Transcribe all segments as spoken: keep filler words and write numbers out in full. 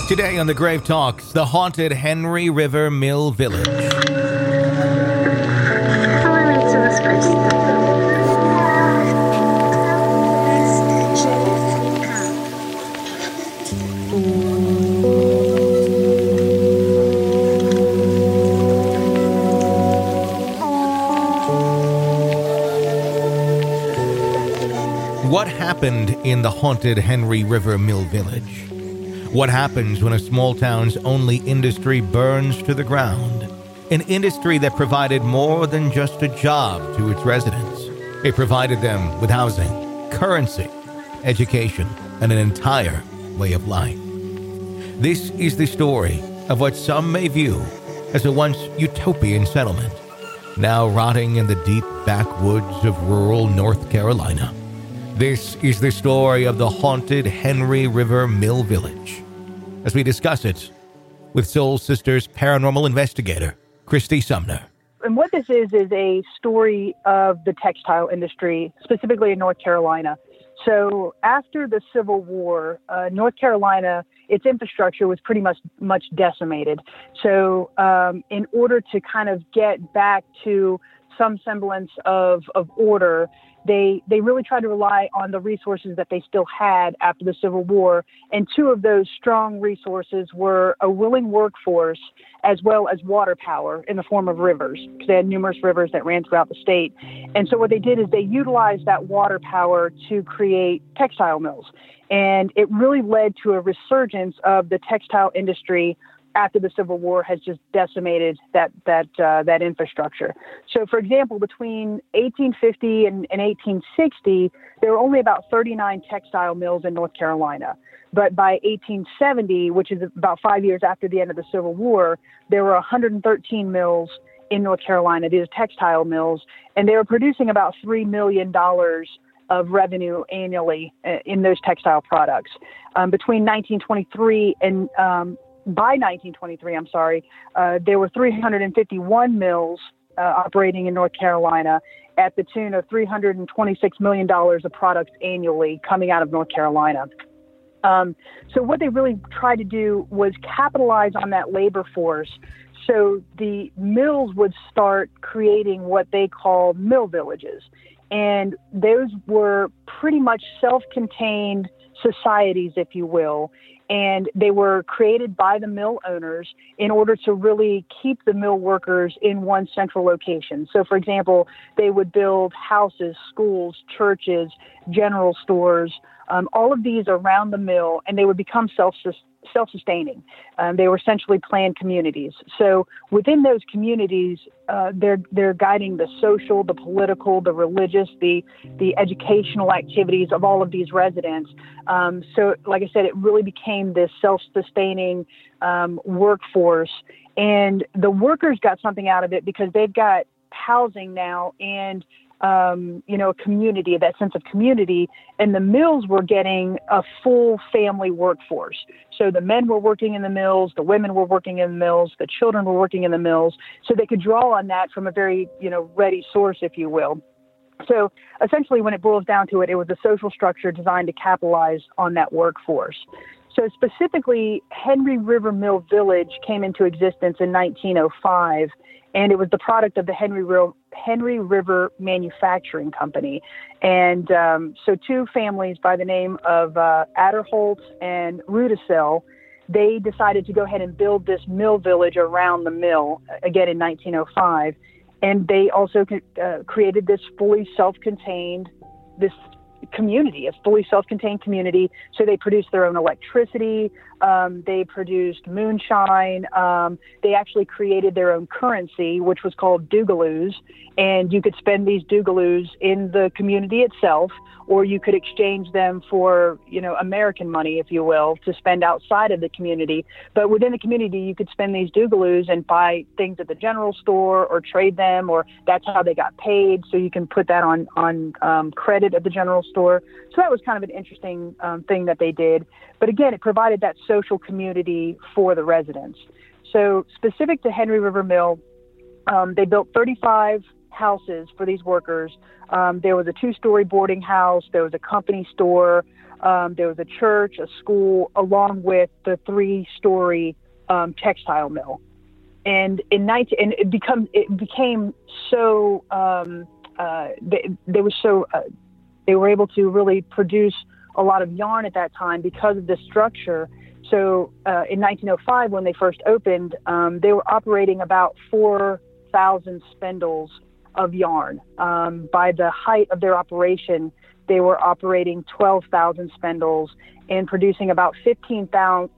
Today on the Grave Talks, the haunted Henry River Mill Village. What happened in the haunted Henry River Mill Village? What happens when a small town's only industry burns to the ground? An industry that provided more than just a job to its residents. It provided them with housing, currency, education, and an entire way of life. This is the story of what some may view as a once utopian settlement, now rotting in the deep backwoods of rural North Carolina. This is the story of the haunted Henry River Mill Village, as we discuss it with Soul Sisters paranormal investigator, Christy Sumner. And what this is, is a story of the textile industry, specifically in North Carolina. So after the Civil War, uh, North Carolina, its infrastructure was pretty much much decimated. So um, in order to kind of get back to some semblance of, of order, They they really tried to rely on the resources that they still had after the Civil War. And two of those strong resources were a willing workforce as well as water power in the form of rivers, because they had numerous rivers that ran throughout the state. And so what they did is they utilized that water power to create textile mills. And it really led to a resurgence of the textile industry after the Civil War has just decimated that that uh, that infrastructure. So, for example, between eighteen fifty and, and eighteen sixty, there were only about thirty-nine textile mills in North Carolina. But by eighteen seventy, which is about five years after the end of the Civil War, there were one hundred thirteen mills in North Carolina. These are textile mills, and they were producing about three million dollars of revenue annually in those textile products. Um, between nineteen twenty-three and um, By nineteen twenty-three, I'm sorry, uh, there were three hundred fifty-one mills uh, operating in North Carolina at the tune of three hundred twenty-six million dollars of products annually coming out of North Carolina. Um, so what they really tried to do was capitalize on that labor force. So the mills would start creating what they call mill villages. And those were pretty much self-contained societies, if you will. And they were created by the mill owners in order to really keep the mill workers in one central location. So, for example, they would build houses, schools, churches, general stores, um, all of these around the mill, and they would become self self-sustaining. Um, they were essentially planned communities. So within those communities, uh, they're they're guiding the social, the political, the religious, the the educational activities of all of these residents. Um, so, like I said, it really became this self-sustaining um, workforce, and the workers got something out of it because they've got housing now and Um, you know, a community, that sense of community, and the mills were getting a full family workforce. So the men were working in the mills, the women were working in the mills, the children were working in the mills, so they could draw on that from a very, you know, ready source, if you will. So essentially, when it boils down to it, it was a social structure designed to capitalize on that workforce. So specifically, Henry River Mill Village came into existence in nineteen oh five, and it was the product of the Henry River, Henry River Manufacturing Company. And um, so two families by the name of uh, Adderholt and Rudisill, they decided to go ahead and build this mill village around the mill, again in nineteen oh five. And they also uh, created this fully self-contained, this community, a fully self-contained community. So they produced their own electricity. Um, they produced moonshine. Um, they actually created their own currency, which was called doogaloos. And you could spend these doogaloos in the community itself, or you could exchange them for, you know, American money, if you will, to spend outside of the community. But within the community, you could spend these doogaloos and buy things at the general store or trade them, or that's how they got paid. So you can put that on, on um, credit at the general store. So that was kind of an interesting um, thing that they did. But again, it provided that social community for the residents. So specific to Henry River Mill, um, they built thirty-five houses for these workers. Um, there was a two-story boarding house. There was a company store. Um, there was a church, a school, along with the three-story um, textile mill. And in nineteen, and it become it became so um, uh, they, they were so uh, they were able to really produce a lot of yarn at that time because of this structure. So uh, in nineteen oh five, when they first opened, um, they were operating about four thousand spindles of yarn. Um, by the height of their operation, they were operating twelve thousand spindles and producing about fifteen thousand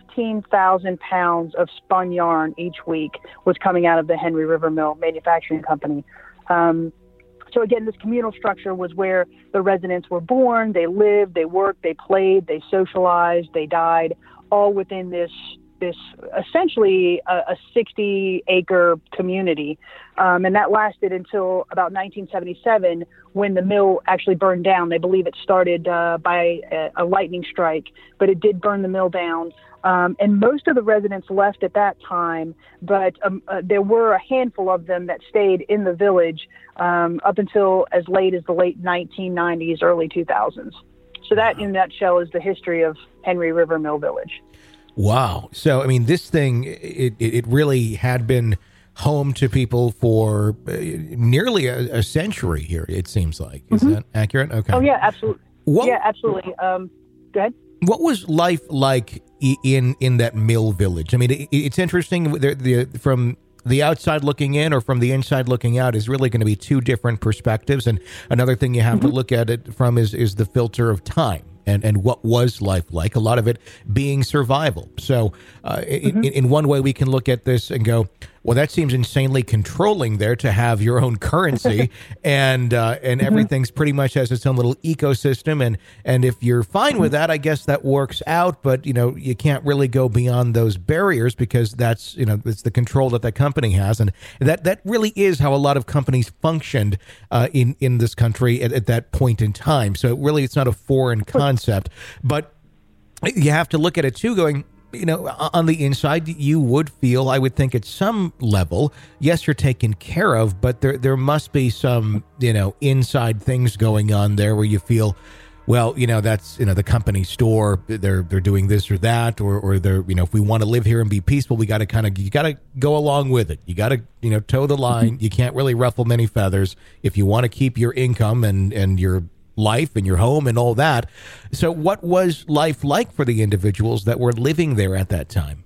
pounds of spun yarn each week was coming out of the Henry River Mill Manufacturing Company. Um, so again, this communal structure was where the residents were born, they lived, they worked, they played, they socialized, they died, all within this this essentially a, a sixty acre community. Um, and that lasted until about nineteen seventy-seven, when the mill actually burned down. They believe it started uh, by a, a lightning strike, but it did burn the mill down. Um, and most of the residents left at that time, but um, uh, there were a handful of them that stayed in the village um, up until as late as the late nineteen nineties, early two thousands. So that, in a nutshell, is the history of Henry River Mill Village. Wow. So, I mean, this thing, it, it really had been home to people for uh, nearly a, a century here, it seems like. Is mm-hmm. that accurate? Okay. Oh, yeah, absolutely. What, yeah, absolutely. Um, go ahead. What was life like in in that mill village? I mean, it, it's interesting. The, the, from the outside looking in or from the inside looking out is really going to be two different perspectives. And another thing you have mm-hmm. to look at it from is, is the filter of time. And, and what was life like? A lot of it being survival. So uh, mm-hmm. in, in one way, we can look at this and go, well, that seems insanely controlling there to have your own currency and uh, and mm-hmm. everything's pretty much has its own little ecosystem. And, and if you're fine with that, I guess that works out. But, you know, you can't really go beyond those barriers because that's, you know, it's the control that that company has. And that, that really is how a lot of companies functioned uh, in, in this country at, at that point in time. So really, it's not a foreign concept. But you have to look at it, too, going, you know, on the inside, you would feel, I would think at some level, yes, you're taken care of, but there there must be some, you know, inside things going on there where you feel, well, you know, that's, you know, the company store, they're they're doing this or that, or or they're, you know, if we want to live here and be peaceful, we got to kind of, you got to go along with it. You got to, you know, toe the line. You can't really ruffle many feathers if you want to keep your income and, and your life and your home and all that. So what was life like for the individuals that were living there at that time?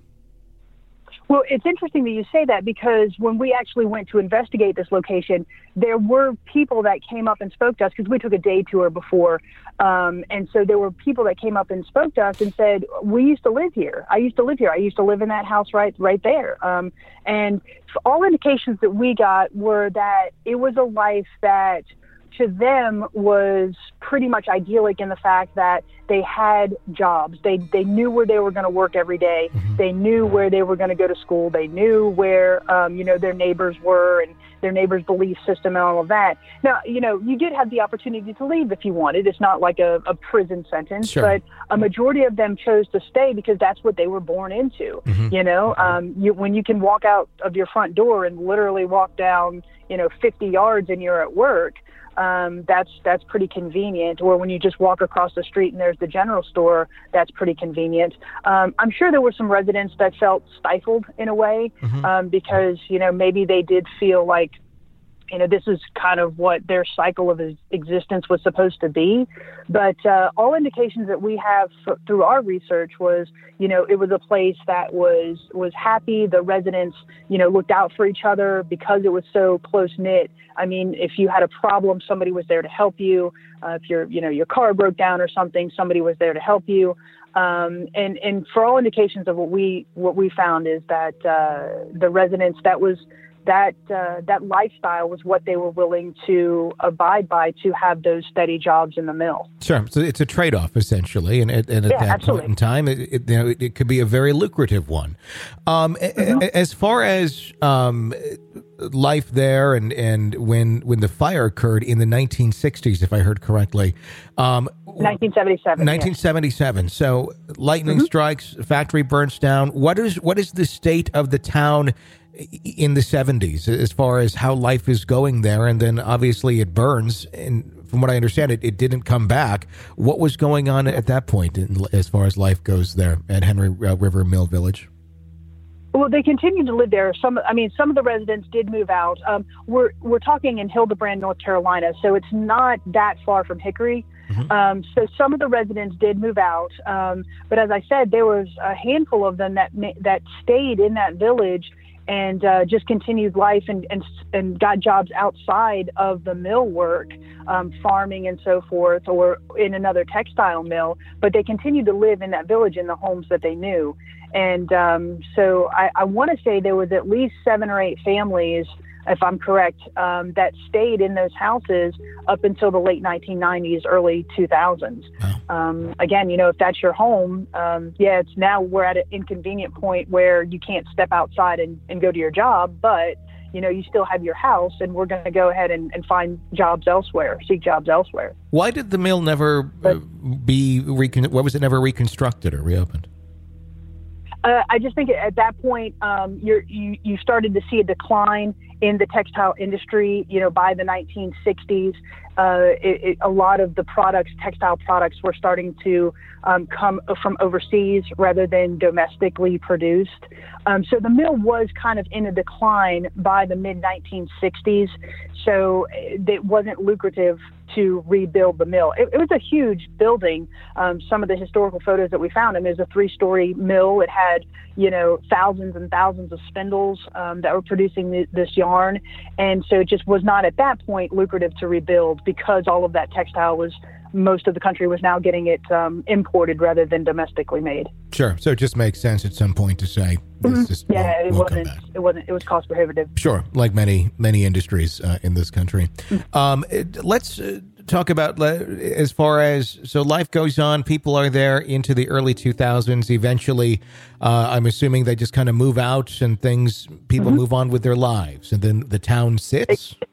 Well, it's interesting that you say that, because when we actually went to investigate this location, there were people that came up and spoke to us, because we took a day tour before. Um, and so there were people that came up and spoke to us and said, we used to live here. I used to live here. I used to live in that house right, right there. Um, and all indications that we got were that it was a life that to them was pretty much idyllic in the fact that they had jobs. They they knew where they were going to work every day. Mm-hmm. They knew where they were going to go to school. They knew where, um, you know, their neighbors were and their neighbors' belief system and all of that. Now, you know, you did have the opportunity to leave if you wanted. It's not like a, a prison sentence, sure. but a majority of them chose to stay because that's what they were born into. Mm-hmm. You know, um, you, when you can walk out of your front door and literally walk down, you know, fifty yards and you're at work, Um, that's that's pretty convenient. Or when you just walk across the street and there's the general store, that's pretty convenient. Um, I'm sure there were some residents that felt stifled in a way mm-hmm. um, because, you know, maybe they did feel like, you know, this is kind of what their cycle of existence was supposed to be. But uh, all indications that we have f- through our research was, you know, it was a place that was was happy. The residents, you know, looked out for each other because it was so close knit. I mean, if you had a problem, somebody was there to help you. Uh, if your, you know, your car broke down or something, somebody was there to help you. Um, and and for all indications of what we what we found is that uh, the residents, that was. That uh, that lifestyle was what they were willing to abide by to have those steady jobs in the mill. Sure. So it's a trade-off, essentially. And, and, and at yeah, that absolutely. point in time, it, it, you know, it, it could be a very lucrative one. Um, mm-hmm. a, as far as um, life there and, and when when the fire occurred in the nineteen sixties, if I heard correctly, um, nineteen seventy-seven. nineteen seventy-seven. Yeah. So lightning mm-hmm. strikes, factory burns down. What is what is the state of the town in the seventies as far as how life is going there? And then obviously it burns, and from what I understand, it, it didn't come back. What was going on at that point in, as far as life goes there at Henry uh, River Mill Village? Well, they continued to live there. Some, I mean, some of the residents did move out. Um, we're we're talking in Hildebrand, North Carolina, so it's not that far from Hickory. Mm-hmm. Um, so some of the residents did move out, um, but as I said, there was a handful of them that that stayed in that village and uh, just continued life and, and and got jobs outside of the mill work, um, farming and so forth, or in another textile mill. But they continued to live in that village in the homes that they knew. And um, so I, I want to say there was at least seven or eight families, if I'm correct, um, that stayed in those houses up until the late nineteen nineties, early two thousands. Wow. Um, again, you know, if that's your home, um, yeah, it's now we're at an inconvenient point where you can't step outside and, and go to your job, but, you know, you still have your house, and we're going to go ahead and, and find jobs elsewhere, seek jobs elsewhere. Why did the mill never but, uh, be, recon- why was it never reconstructed or reopened? Uh, I just think at that point, um, you're, you you started to see a decline in the textile industry. You know, by the nineteen sixties, uh, it, it, a lot of the products, textile products, were starting to um, come from overseas rather than domestically produced. Um, so the mill was kind of in a decline by the mid nineteen sixties. So it wasn't lucrative to rebuild the mill. It, it was a huge building. Um, some of the historical photos that we found, I mean, it was a three-story mill. It had, you know, thousands and thousands of spindles um, that were producing th- this yarn. And so it just was not at that point lucrative to rebuild, because all of that textile was, most of the country was now getting it um, imported rather than domestically made. Sure. So it just makes sense at some point to say, mm-hmm. just yeah, won't, it won't wasn't, it wasn't, it was cost prohibitive. Sure. Like many, many industries uh, in this country. Mm-hmm. Um, it, let's uh, talk about, uh, as far as, so life goes on, people are there into the early two thousands. Eventually, uh, I'm assuming they just kind of move out and things, people mm-hmm. move on with their lives, and then the town sits. It,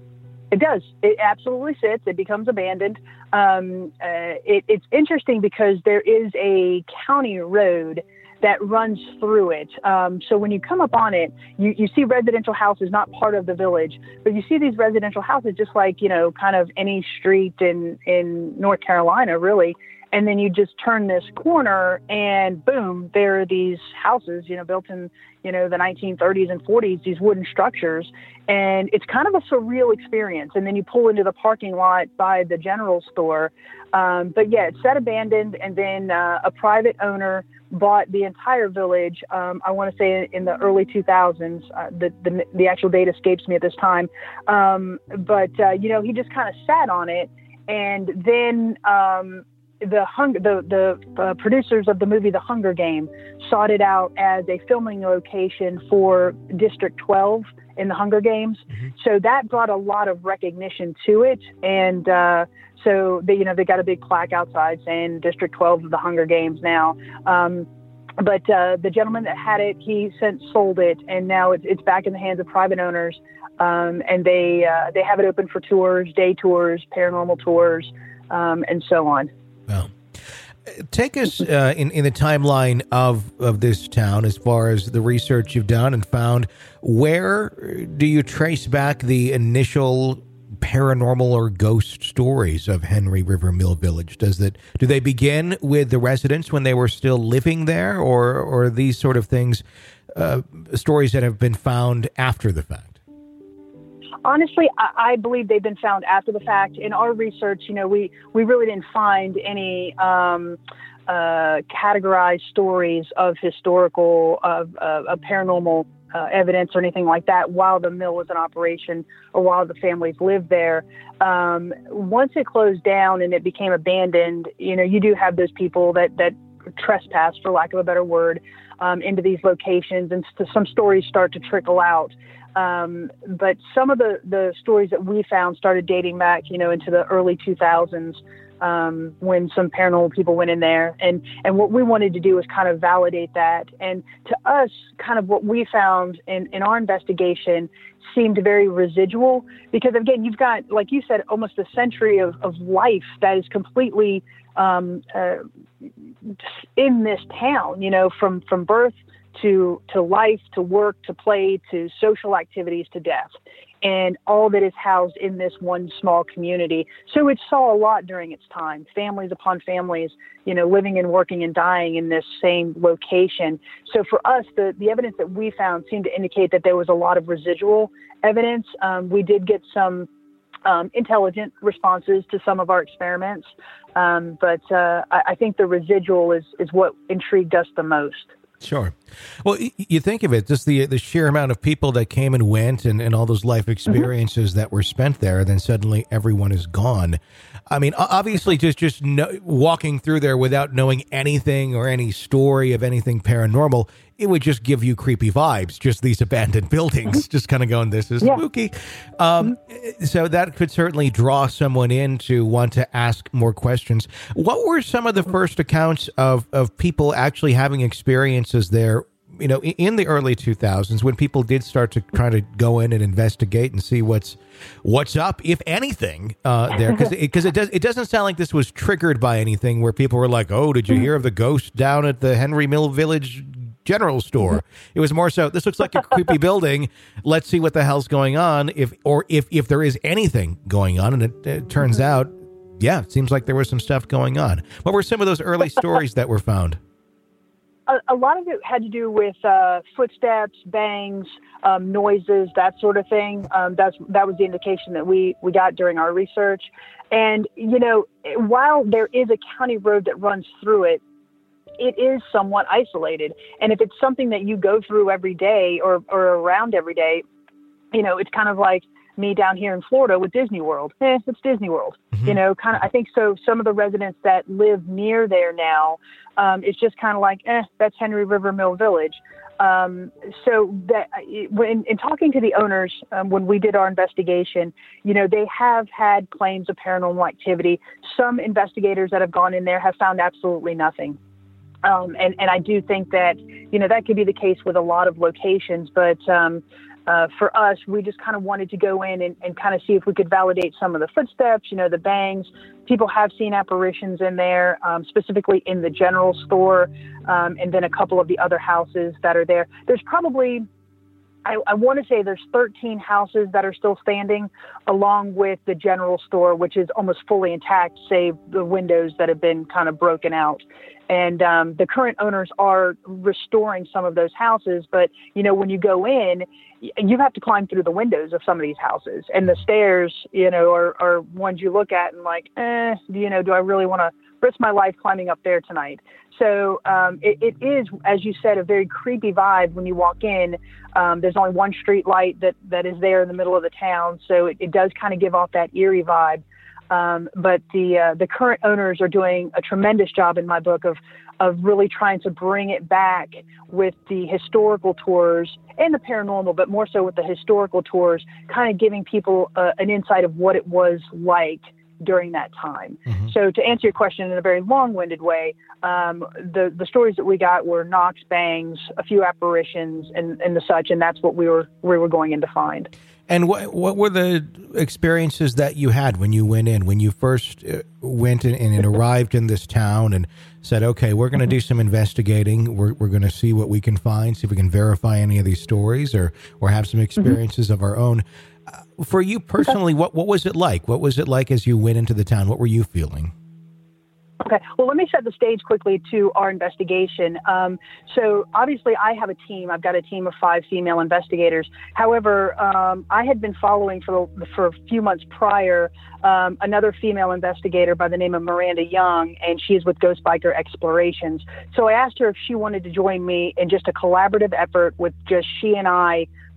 It does. It absolutely sits. It becomes abandoned. Um, uh, it, it's interesting because there is a county road that runs through it. Um, so when you come up on it, you, you see residential houses, not part of the village, but you see these residential houses just like, you know, kind of any street in, in North Carolina, really. And then you just turn this corner and boom, there are these houses, you know, built in, you know, the nineteen thirties and forties, these wooden structures. And it's kind of a surreal experience. And then you pull into the parking lot by the general store. Um, but yeah, it's set abandoned. And then uh, a private owner bought the entire village. Um, I want to say in the early two thousands, uh, the, the, the actual date escapes me at this time. Um, but, uh, you know, he just kind of sat on it. And then, um, The hunger, the the uh, producers of the movie The Hunger Game sought it out as a filming location for District twelve in The Hunger Games. Mm-hmm. So that brought a lot of recognition to it, and uh, so they, you know, they got a big plaque outside saying District twelve of The Hunger Games now. Um, but uh, the gentleman that had it, he since sold it, and now it's it's back in the hands of private owners, um, and they uh, they have it open for tours, day tours, paranormal tours, um, and so on. Well, take us uh, in, in the timeline of, of this town as far as the research you've done and found. Where do you trace back the initial paranormal or ghost stories of Henry River Mill Village? Does it, do they begin with the residents when they were still living there, or, or are these sort of things, uh, stories that have been found after the fact? Honestly, I, I believe they've been found after the fact. In our research, you know, we, we really didn't find any um, uh, categorized stories of historical, of, uh, of paranormal uh, evidence or anything like that while the mill was in operation or while the families lived there. Um, once it closed down and it became abandoned, you know, you do have those people that, that trespass, for lack of a better word, um, into these locations, and st- some stories start to trickle out. Um, but some of the, the stories that we found started dating back, you know, into the early two thousands. um, when some paranormal people went in there. And, and what we wanted to do was kind of validate that. And to us, kind of what we found in, in our investigation seemed very residual, because again, you've got, like you said, almost a century of, of life that is completely um, uh, in this town, you know, from, from birth to, to life, to work, to play, to social activities, to death. And all that is housed in this one small community. So it saw a lot during its time, families upon families, you know, living and working and dying in this same location. So for us, the, the evidence that we found seemed to indicate that there was a lot of residual evidence. Um, we did get some um, intelligent responses to some of our experiments. Um, but uh, I, I think the residual is, is what intrigued us the most. Sure. Well, you think of it, just the the sheer amount of people that came and went and, and all those life experiences mm-hmm. that were spent there, then suddenly everyone is gone. I mean, obviously, just, just no, walking through there without knowing anything or any story of anything paranormal, it would just give you creepy vibes, just these abandoned buildings, just kind of going, this is yeah. spooky. Um, mm-hmm. So that could certainly draw someone in to want to ask more questions. What were some of the first accounts of, of people actually having experiences there, you know, in the early two thousands, when people did start to try to go in and investigate and see what's what's up, if anything, uh, there? Because it, cause it, does, it doesn't sound like this was triggered by anything where people were like, oh, did you hear of the ghost down at the Henry Mill Village general store? It was more so, this looks like a creepy building. Let's see what the hell's going on. If or if, if there is anything going on. And it, it turns out, yeah, it seems like there was some stuff going on. What were some of those early stories that were found? A, a lot of it had to do with uh, footsteps, bangs, um, noises, that sort of thing. Um, that's that was the indication that we, we got during our research. And, you know, while there is a county road that runs through it, it is somewhat isolated. And if it's something that you go through every day or, or around every day, you know, it's kind of like me down here in Florida with Disney World. Eh, it's Disney World. Mm-hmm. You know, kind of, I think so. Some of the residents that live near there now, um, it's just kind of like, eh, that's Henry River Mill Village. Um, so that when in talking to the owners, um, when we did our investigation, you know, they have had claims of paranormal activity. Some investigators that have gone in there have found absolutely nothing. Um, and, and I do think that, you know, that could be the case with a lot of locations, but, um, Uh, for us, we just kind of wanted to go in and, and kind of see if we could validate some of the footsteps, you know, the bangs. People have seen apparitions in there, um, specifically in the general store, um, and then a couple of the other houses that are there. There's probably, I, I want to say there's thirteen houses that are still standing, along with the general store, which is almost fully intact, save the windows that have been kind of broken out. And um, the current owners are restoring some of those houses. But, you know, when you go in, you have to climb through the windows of some of these houses. And the stairs, you know, are, are ones you look at and like, eh, you know, do I really want to risk my life climbing up there tonight? So um, it, it is, as you said, a very creepy vibe when you walk in. Um, there's only one street light that, that is there in the middle of the town. So it, it does kind of give off that eerie vibe. Um, but the uh, the current owners are doing a tremendous job in my book of of really trying to bring it back with the historical tours and the paranormal, but more so with the historical tours, kind of giving people uh, an insight of what it was like during that time. Mm-hmm. So to answer your question in a very long-winded way, um, the, the stories that we got were knocks, bangs, a few apparitions and, and the such, and that's what we were we were going in to find. And what what were the experiences that you had when you went in, when you first went in and arrived in this town and said, okay, we're going to do some investigating. We're we're going to see what we can find, see if we can verify any of these stories or or have some experiences mm-hmm. of our own. Uh, for you personally, okay. what, what was it like? What was it like as you went into the town? What were you feeling? Okay. Well, let me set the stage quickly to our investigation. Um, so obviously I have a team. I've got a team of five female investigators. However, um, I had been following for, for a few months prior um, another female investigator by the name of Miranda Young, and she is with Ghost Biker Explorations. So I asked her if she wanted to join me in just a collaborative effort with just she and I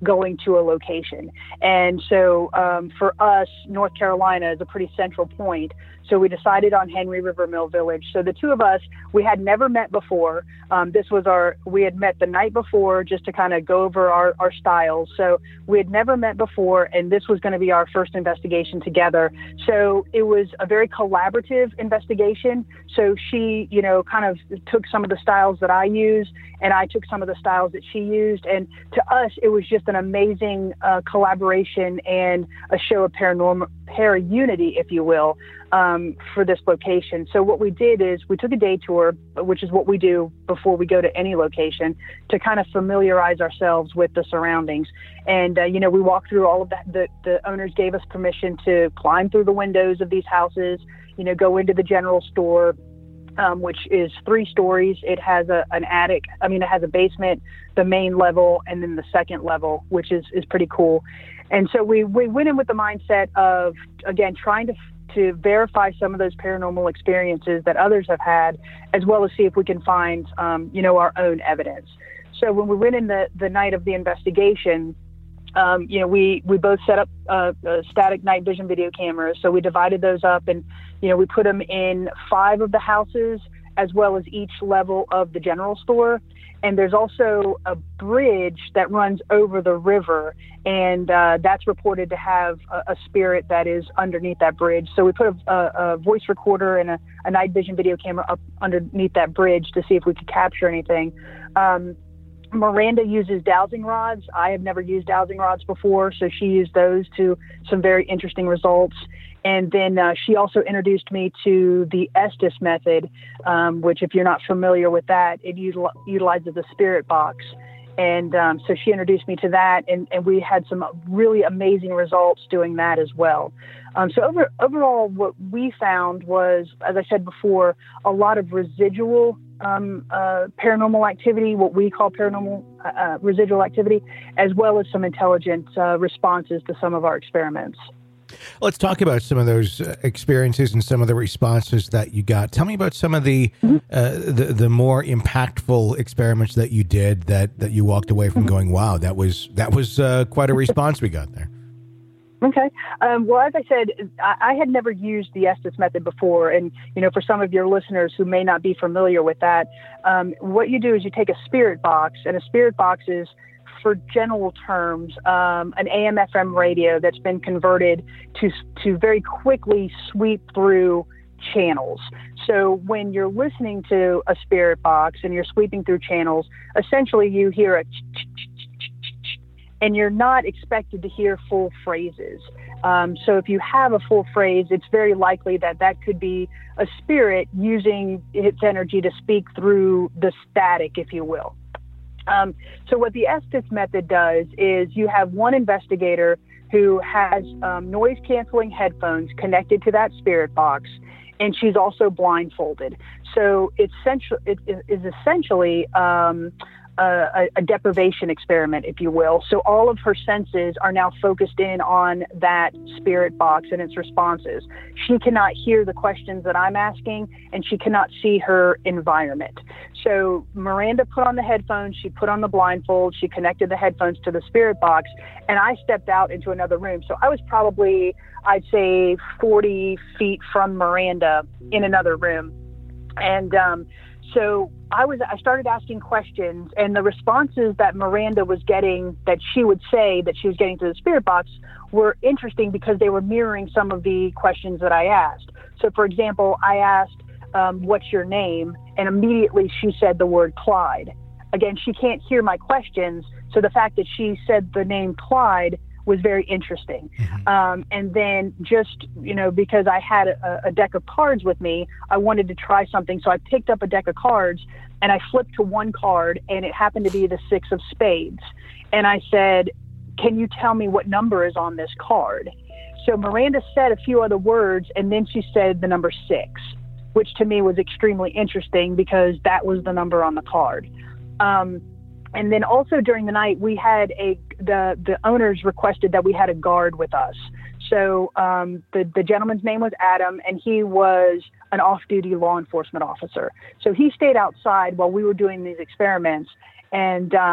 going to a location. And so um, for us, North Carolina is a pretty central point. So we decided on Henry River Mill Village. So the two of us, we had never met before. Um, this was our, we had met the night before just to kind of go over our, our styles. So we had never met before, and this was going to be our first investigation together. So it was a very collaborative investigation. So she, you know, kind of took some of the styles that I use, and I took some of the styles that she used. And to us, it was just an amazing uh, collaboration and a show of paranormal, para-unity, if you will, um, for this location. So what we did is we took a day tour, which is what we do before we go to any location, to kind of familiarize ourselves with the surroundings. And, uh, you know, we walked through all of that. The, the owners gave us permission to climb through the windows of these houses, you know, go into the general store, Um, which is three stories. It has a, an attic. I mean, it has a basement, the main level, and then the second level, which is, is pretty cool. And so we, we went in with the mindset of, again, trying to to verify some of those paranormal experiences that others have had, as well as see if we can find, um, you know, our own evidence. So when we went in the, the night of the investigation, Um, you know, we, we both set up uh, uh, static night vision video cameras. So we divided those up, and, you know, we put them in five of the houses as well as each level of the general store. And there's also a bridge that runs over the river, and uh, that's reported to have a, a spirit that is underneath that bridge. So we put a, a, a voice recorder and a, a night vision video camera up underneath that bridge to see if we could capture anything. Um, Miranda uses dowsing rods. I have never used dowsing rods before, so she used those to some very interesting results. And then uh, she also introduced me to the Estes method, um, which, if you're not familiar with that, it util- utilizes a spirit box. And um, so she introduced me to that, and, and we had some really amazing results doing that as well. Um, so over, overall, what we found was, as I said before, a lot of residual um, uh, paranormal activity, what we call paranormal uh, residual activity, as well as some intelligent uh, responses to some of our experiments. Let's talk about some of those uh, experiences and some of the responses that you got. Tell me about some of the mm-hmm. uh, the, the more impactful experiments that you did that, that you walked away from going, wow, that was that was uh, quite a response we got there. Okay. Um, well, as I said, I, I had never used the Estes method before. And, you know, for some of your listeners who may not be familiar with that, um, what you do is you take a spirit box, and a spirit box is, for general terms, um, an A M F M radio that's been converted to to very quickly sweep through channels. So when you're listening to a spirit box and you're sweeping through channels, essentially you hear a ch-ch-ch-ch-ch, and you're not expected to hear full phrases. Um, so if you have a full phrase, it's very likely that that could be a spirit using its energy to speak through the static, if you will. Um, so what the Estes method does is you have one investigator who has um, noise-canceling headphones connected to that spirit box, and she's also blindfolded. So it's essentially, it is essentially um, a, a deprivation experiment, if you will. So all of her senses are now focused in on that spirit box and its responses. She cannot hear the questions that I'm asking, and she cannot see her environment. So Miranda put on the headphones, she put on the blindfold, she connected the headphones to the spirit box, and I stepped out into another room. So I was probably, I'd say, forty feet from Miranda in another room. And um, so I was, I started asking questions, and the responses that Miranda was getting, that she would say that she was getting to the spirit box, were interesting because they were mirroring some of the questions that I asked. So, for example, I asked, um, what's your name? And immediately she said the word Clyde. Again, she can't hear my questions, so the fact that she said the name Clyde was very interesting. Mm-hmm. Um, and then just, you know, because I had a, a deck of cards with me, I wanted to try something. So I picked up a deck of cards and I flipped to one card, and it happened to be the six of spades. And I said, can you tell me what number is on this card? So Miranda said a few other words, and then she said the number six, which to me was extremely interesting because that was the number on the card. Um, And then also during the night, we had a, the, the owners requested that we had a guard with us. So um, the, the gentleman's name was Adam, and he was an off-duty law enforcement officer. So he stayed outside while we were doing these experiments. And um,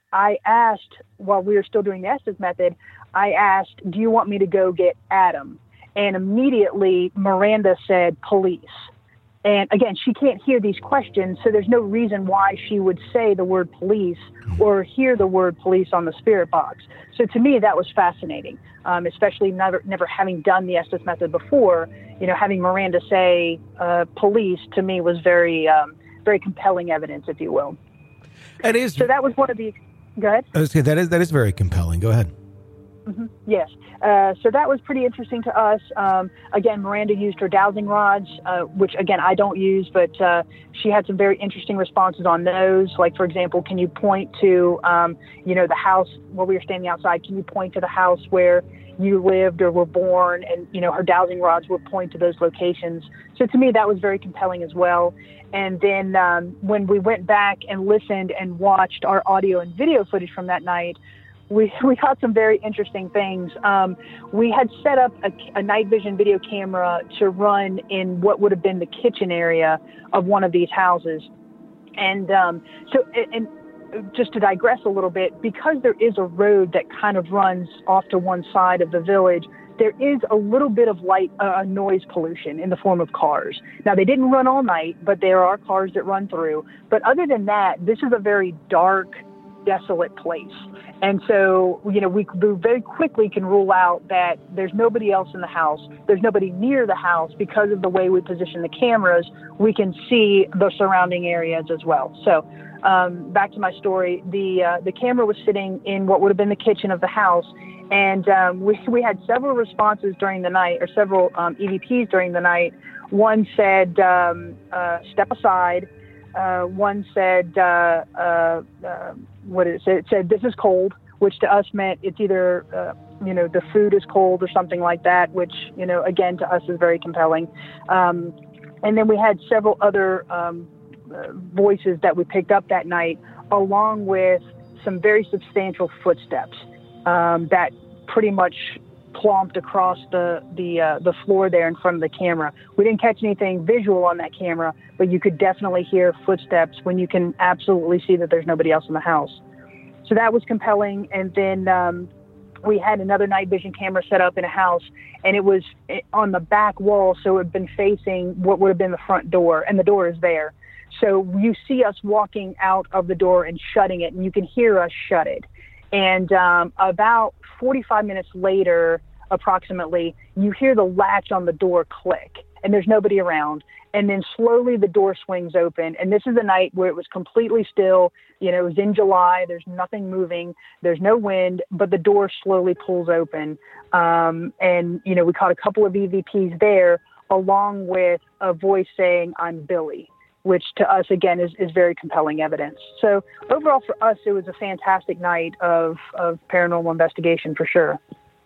I asked, while we were still doing the Estes method, I asked, do you want me to go get Adam? And immediately Miranda said, police. And again, she can't hear these questions, so there's no reason why she would say the word police or hear the word police on the spirit box. So to me, that was fascinating, um, especially never never having done the Estes method before. You know, having Miranda say uh, police to me was very, um, very compelling evidence, if you will. It is. So that was one of the. Go ahead. I was saying, that is that is very compelling. Go ahead. Mm-hmm. Yes. Uh, so that was pretty interesting to us. Um, again, Miranda used her dowsing rods, uh, which, again, I don't use, but uh, she had some very interesting responses on those. Like, for example, can you point to, um, you know, the house where we were standing outside? Can you point to the house where you lived or were born? And, you know, her dowsing rods would point to those locations. So to me, that was very compelling as well. And then um, when we went back and listened and watched our audio and video footage from that night, we we got some very interesting things. Um, we had set up a, a night vision video camera to run in what would have been the kitchen area of one of these houses. And um, so, and just to digress a little bit, because there is a road that kind of runs off to one side of the village, there is a little bit of light uh, noise pollution in the form of cars. Now, they didn't run all night, but there are cars that run through. But other than that, this is a very dark, desolate place. And so, you know, we very quickly can rule out that there's nobody else in the house. There's nobody near the house because of the way we position the cameras. We can see the surrounding areas as well. So um, back to my story, the uh, the camera was sitting in what would have been the kitchen of the house. And um, we, we had several responses during the night, or several um, E V Ps during the night. One said, um, uh, step aside. Uh, one said, uh, uh, uh, what did it say? It said, this is cold, which to us meant it's either, uh, you know, the food is cold or something like that, which, you know, again, to us is very compelling. Um, and then we had several other um, uh, voices that we picked up that night, along with some very substantial footsteps um, that pretty much plomped across the the uh, the floor there in front of the camera. We didn't catch anything visual on that camera, but you could definitely hear footsteps when you can absolutely see that there's nobody else in the house. So that was compelling. And then um, we had another night vision camera set up in a house, and it was on the back wall, so it had been facing what would have been the front door, and the door is there. So you see us walking out of the door and shutting it, and you can hear us shut it. And um, about forty-five minutes later, approximately, you hear the latch on the door click, and there's nobody around. And then slowly the door swings open. And this is a night where it was completely still. You know, it was in July. There's nothing moving. There's no wind, but the door slowly pulls open. Um, and, you know, we caught a couple of E V Ps there, along with a voice saying, I'm Billy, which to us, again, is, is very compelling evidence. So overall for us, it was a fantastic night of, of paranormal investigation for sure.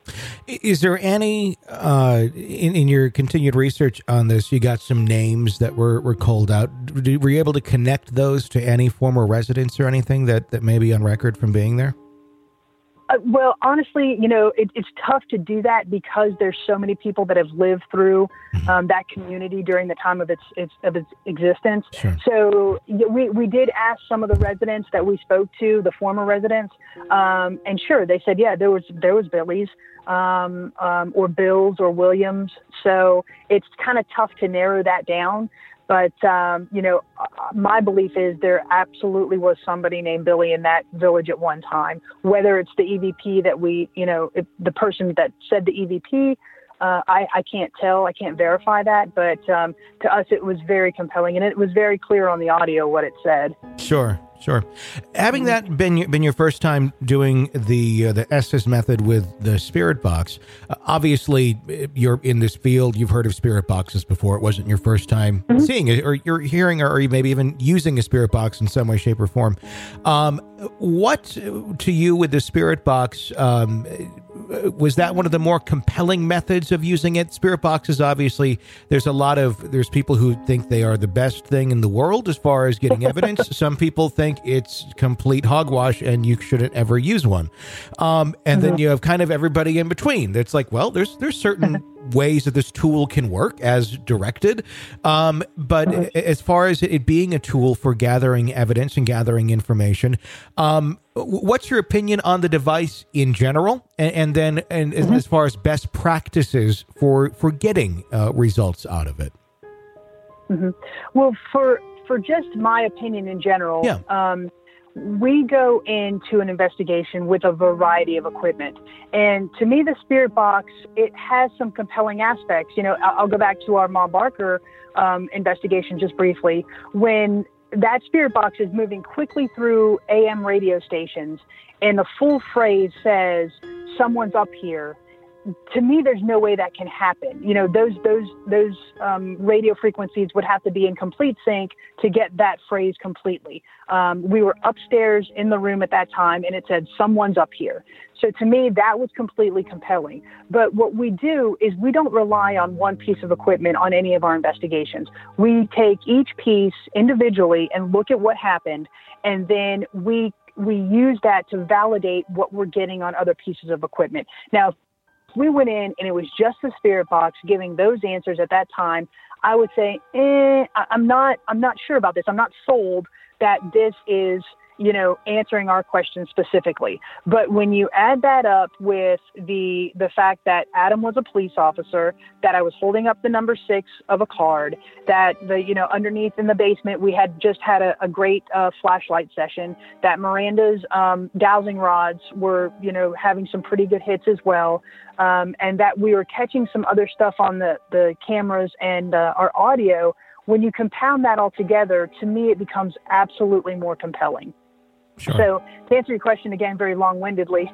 Is there any, uh, in, in your continued research on this, you got some names that were, were called out. Were you able to connect those to any former residents or anything that, that may be on record from being there? Uh, well, honestly, you know, it, it's tough to do that because there's so many people that have lived through um, that community during the time of its, its of its existence. Sure. So we, we did ask some of the residents that we spoke to, the former residents, um, and sure, they said, yeah, there was there was Billy's um, um, or Bill's or Williams. So it's kind of tough to narrow that down. But, um, you know, my belief is there absolutely was somebody named Billy in that village at one time, whether it's the E V P that we, you know, if the person that said the E V P, uh, I, I can't tell, I can't verify that. But um, to us, it was very compelling, and it was very clear on the audio what it said. Sure. Sure. Having that been been your first time doing the uh, the Estes method with the spirit box, uh, obviously you're in this field. You've heard of spirit boxes before. It wasn't your first time mm-hmm. seeing it, or you're hearing, or maybe even using a spirit box in some way, shape, or form. Um, what to you with the spirit box? Um, was that one of the more compelling methods of using it? Spirit boxes, obviously, there's a lot of, there's people who think they are the best thing in the world as far as getting evidence. Some people think it's complete hogwash and you shouldn't ever use one. Um, and mm-hmm. then you have kind of everybody in between. It's like, well, there's, there's certain ways that this tool can work as directed. Um, but mm-hmm. as far as it being a tool for gathering evidence and gathering information, um, what's your opinion on the device in general? And, and then and mm-hmm. as far as best practices for, for getting uh, results out of it? Mm-hmm. Well, for for just my opinion in general, yeah. um, we go into an investigation with a variety of equipment. And to me, the Spirit Box, it has some compelling aspects. You know, I'll go back to our Ma Barker um, investigation just briefly. When that Spirit Box is moving quickly through A M radio stations and the full phrase says, "Someone's up here," to me, there's no way that can happen. You know, those those those um, radio frequencies would have to be in complete sync to get that phrase completely. Um, we were upstairs in the room at that time, and it said, "Someone's up here." So to me, that was completely compelling. But what we do is we don't rely on one piece of equipment on any of our investigations. We take each piece individually and look at what happened, and then we we use that to validate what we're getting on other pieces of equipment. Now, we went in and it was just the Spirit Box giving those answers at that time, I would say, eh, I'm not, I'm not sure about this. I'm not sold that this is, you know, answering our question specifically. But when you add that up with the the fact that Adam was a police officer, that I was holding up the number six of a card, that the, you know, underneath in the basement, we had just had a, a great uh, flashlight session, that Miranda's um, dowsing rods were, you know, having some pretty good hits as well. Um, and that we were catching some other stuff on the, the cameras and uh, our audio. When you compound that all together, to me, it becomes absolutely more compelling. Sure. So to answer your question again, very long-windedly,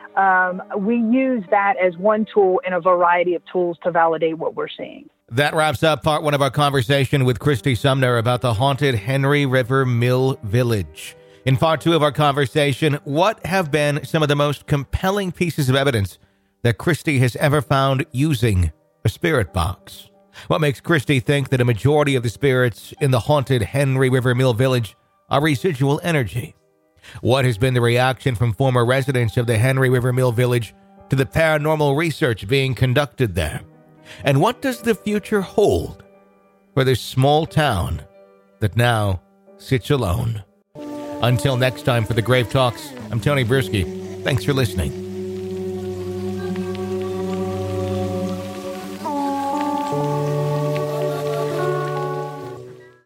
um, we use that as one tool in a variety of tools to validate what we're seeing. That wraps up part one of our conversation with Christy Sumner about the haunted Henry River Mill Village. In part two of our conversation, what have been some of the most compelling pieces of evidence that Christy has ever found using a Spirit Box? What makes Christy think that a majority of the spirits in the haunted Henry River Mill Village are residual energy? What has been the reaction from former residents of the Henry River Mill Village to the paranormal research being conducted there? And what does the future hold for this small town that now sits alone? Until next time for the Grave Talks, I'm Tony Brisky. Thanks for listening.